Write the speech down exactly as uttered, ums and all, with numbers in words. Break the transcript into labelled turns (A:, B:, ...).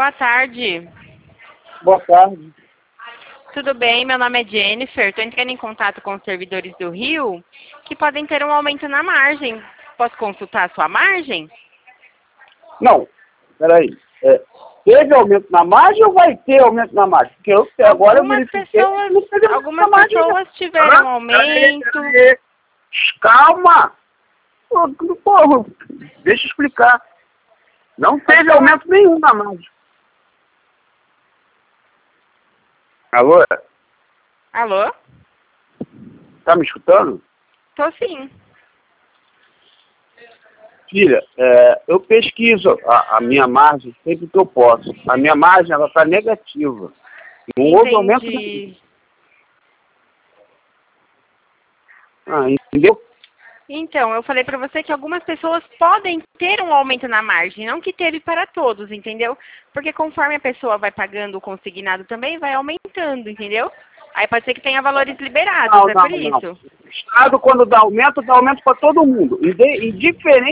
A: boa tarde.
B: Boa tarde.
A: Tudo bem? Meu nome é Jennifer. Estou entrando em contato com os servidores do Rio que podem ter um aumento na margem. Posso consultar a sua margem?
B: Não, peraí. É, teve aumento na margem ou vai ter aumento na margem? Porque eu até agora eu
A: Algumas
B: verifiquei que
A: pessoas,
B: não teve aumento
A: algumas
B: na margem.
A: pessoas tiveram
B: Ah,
A: aumento.
B: peraí, peraí. Calma! Pô, Porra, deixa eu explicar. Não teve aumento nenhum na margem. Alô?
A: Alô?
B: Tá me escutando?
A: Tô sim.
B: Filha, é, eu pesquiso a, a minha margem sempre que eu posso. A minha margem, ela está negativa. Não houve aumento nenhum.
A: Entendi.
B: Ah, entendeu?
A: Então, eu falei para você que algumas pessoas podem ter um aumento na margem, não que teve para todos, entendeu? Porque conforme a pessoa vai pagando o consignado também, vai aumentando, entendeu? Aí pode ser que tenha valores liberados,
B: Não,
A: é
B: não,
A: por
B: não.
A: isso.
B: O Estado, quando dá aumento, dá aumento para todo mundo. Inde- Indiferente